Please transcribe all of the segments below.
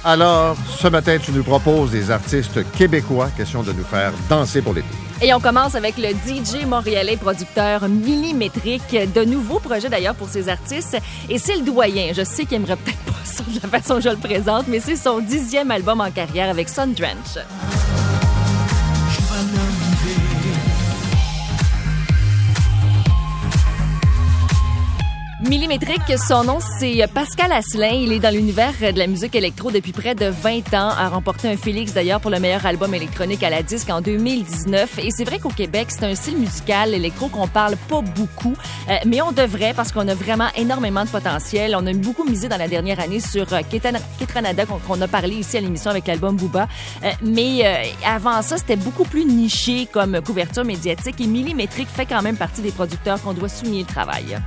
Alors, ce matin, tu nous proposes des artistes québécois. Question de nous faire danser pour l'été. Et on commence avec le DJ montréalais producteur Millimétrique. De nouveaux projets d'ailleurs pour ces artistes. Et c'est le doyen. Je sais qu'il aimerait peut-être pas ça de la façon dont je le présente, mais c'est son 10e album en carrière avec Sun Drench. Millimétrique, son nom, c'est Pascal Asselin. Il est dans l'univers de la musique électro depuis près de 20 ans. A remporté un Félix, d'ailleurs, pour le meilleur album électronique à la disque en 2019. Et c'est vrai qu'au Québec, c'est un style musical électro qu'on parle pas beaucoup. Mais on devrait, parce qu'on a vraiment énormément de potentiel. On a beaucoup misé dans la dernière année sur Ketranada, qu'on a parlé ici à l'émission avec l'album Booba. Mais avant ça, c'était beaucoup plus niché comme couverture médiatique. Et Millimétrique fait quand même partie des producteurs qu'on doit souligner le travail.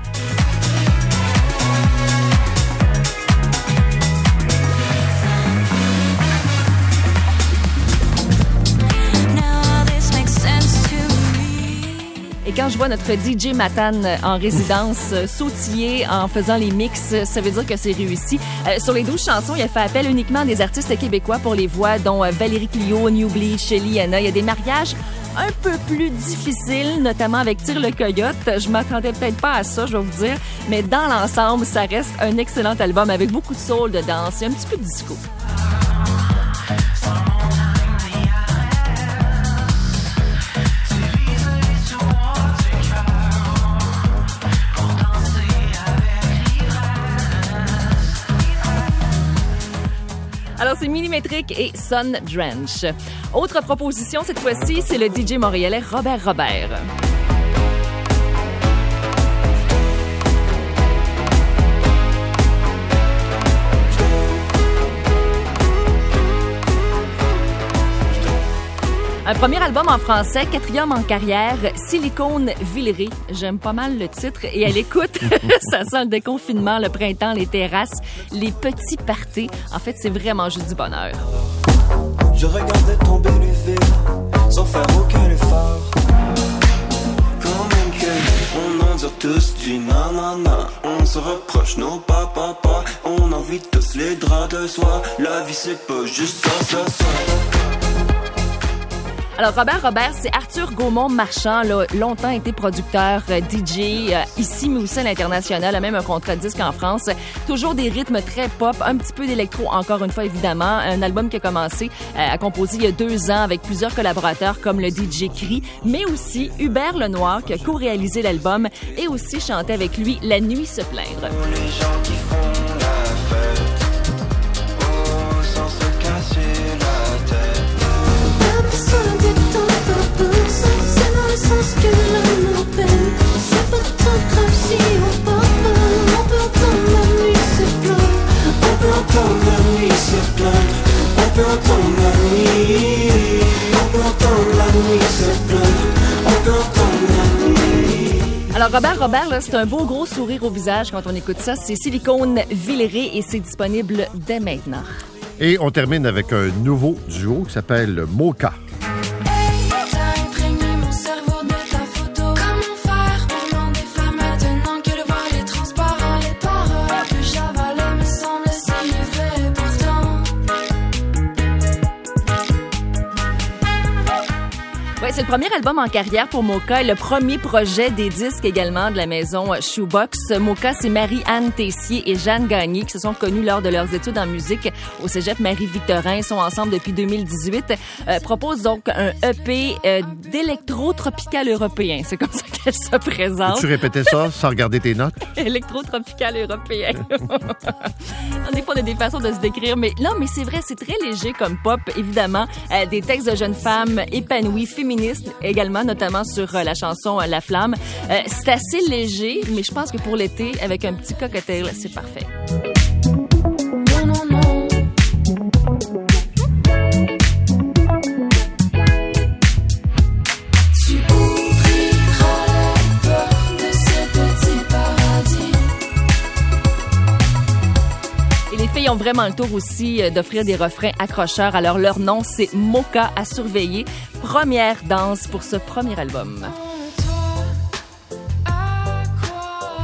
Et quand je vois notre DJ Matane en résidence sautiller en faisant les mix, ça veut dire que c'est réussi. Sur les 12 chansons, il a fait appel uniquement à des artistes québécois pour les voix, dont Valérie Clio, New Bleach, Liana. Il y a des mariages un peu plus difficiles, notamment avec Tire le Coyote. Je m'attendais peut-être pas à ça, je vais vous dire. Mais dans l'ensemble, ça reste un excellent album avec beaucoup de soul, de danse et un petit peu de disco. Alors, c'est Millimétrique et Sun Drench. Autre proposition, cette fois-ci, c'est le DJ montréalais Robert Robert. Un premier album en français, 4e en carrière, Silicone Villeray. J'aime pas mal le titre. Et à l'écoute, ça sent le déconfinement, le printemps, les terrasses, les petits parties. En fait, c'est vraiment juste du bonheur. Je regardais tomber l'UV sans faire aucun effort. Quand même qu'on endure tous du nanana. On se reproche nos papa. On envie tous les draps de soie. La vie c'est pas juste ça. Alors, Robert, c'est Arthur Gaumont-Marchand, là, longtemps été producteur DJ ici, mais aussi à l'international, a même un contrat de disque en France. Toujours des rythmes très pop, un petit peu d'électro, encore une fois, évidemment. Un album qui a commencé à composer il y a 2 ans avec plusieurs collaborateurs comme le DJ Cri, mais aussi Hubert Lenoir qui a co-réalisé l'album et aussi chanté avec lui La Nuit se plaindre. Les gens qui font la fête, sans se casser la tête. C'est dans le sens que l'amour peine. C'est pas trop grave si on parle. On peut entendre la nuit se plaindre. On peut entendre la nuit se plaindre. On peut entendre la nuit. On peut entendre la nuit se plaindre. On peut entendre la nuit. Alors, Robert, là, c'est un beau gros sourire au visage quand on écoute ça. C'est Silicone Villeray et c'est disponible dès maintenant. Et on termine avec un nouveau duo qui s'appelle Mocha. C'est le premier album en carrière pour Mocha et le premier projet des disques également de la maison Shoebox. Mocha, c'est Marie-Anne Tessier et Jeanne Gagné qui se sont connus lors de leurs études en musique au cégep Marie-Victorin. Ils sont ensemble depuis 2018. Proposent donc un EP d'électro-tropical européen. C'est comme ça qu'elle se présente. Tu répétais ça sans regarder tes notes? Électro-tropical européen. Des fois, on a des façons de se décrire. Mais non, mais c'est vrai, c'est très léger comme pop, évidemment. Des textes de jeunes femmes épanouies, féministes également, notamment sur la chanson La Flamme. C'est assez léger, mais je pense que pour l'été, avec un petit cocktail, c'est parfait. Ils ont vraiment le tour aussi d'offrir des refrains accrocheurs. Alors, leur nom, c'est Mocha à surveiller. Première danse pour ce premier album.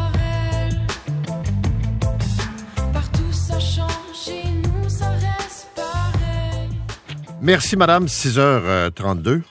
Partout ça change, chez nous ça reste Merci, madame. 6h32.